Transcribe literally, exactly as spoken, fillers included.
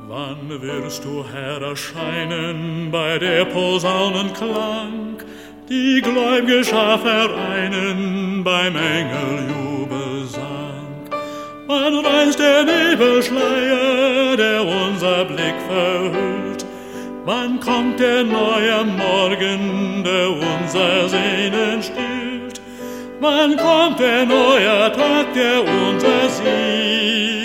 Wann wirst du, Herr, erscheinen bei der Posaunen Klang, die gläub'ge Schar vereinen beim Engeljubelsang? Wann reißt der Nebelschleier, der unser Blick verhüllt? Wann kommt der neue Morgen, der unser Sehnen stillt? Wann kommt der neue Tag, der unser Sieg